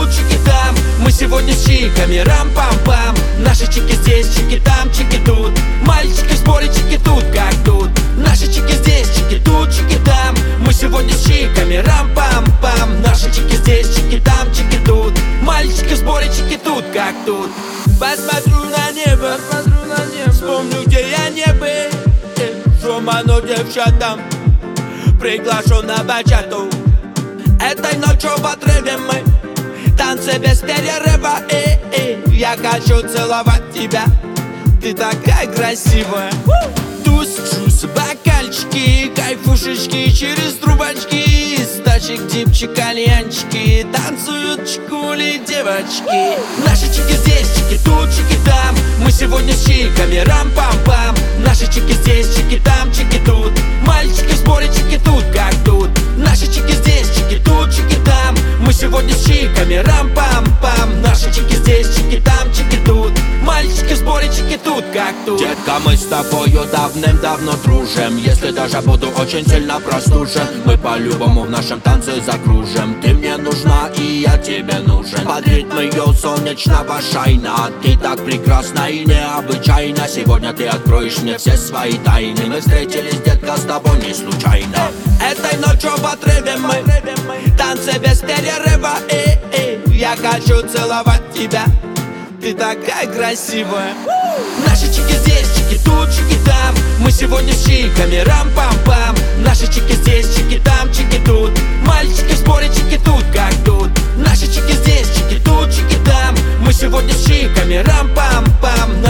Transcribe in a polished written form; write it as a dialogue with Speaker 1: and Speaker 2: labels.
Speaker 1: тут, чики там. Мы сегодня с чиками, рам-пам-пам. Наши чики здесь, чики там, чики тут. Мальчики в сборе, чики тут, как тут. Наши чики здесь, чики тут, чики там. Мы сегодня с чиками, рам-пам-пам. Наши чики здесь, чики там, чики тут. Мальчики в сборе, чики тут, как тут. Посмотрю на небо, вспомню, где я не был. Шуману девчатам приглашу на бачату. Этой ночью в отрыве мы танцы без перерыва. Я хочу целовать тебя, ты такая красивая. Туз-джуз, бокальчики, кайфушечки через трубочки. Стачек, дипчик, кальянчики, танцуют чкули девочки. Наши чики здесь, чики тут, чики там. Мы сегодня с чиками, рам-пам-пам. Наши чики здесь, чики там, чики тут. Мальчики в сборе, чики тут, как тут. Наши чики здесь, чики тут, чики там. Мы сегодня с чиками, рам-пам-пам. Наши чики здесь, чики там, чики тут. Мальчики в сборе, чики тут, как тут.
Speaker 2: Детка, мы с тобою давным-давно дружим. Если даже буду очень сильно простужен, мы по-любому в нашем танце закружим. Ты мне нужна, и я тебе нужен. Под ритм ее солнечного шайна. Ты так прекрасна и необычайна. Сегодня ты откроешь мне все свои тайны. Мы встретились, детка, с тобой не случайно.
Speaker 1: Этой ночью в отрыве мы танцы без перерыва. Я хочу целовать тебя, ты такая красивая. Наши чики здесь, чики тут, чики там. Мы сегодня с чиками, рам-пам-пам. Наши чики здесь, чики там, чики тут. Мальчики в сборе, чики тут, как тут. Наши чики здесь, чики тут, чики там. Мы сегодня с чиками, рам-пам-пам.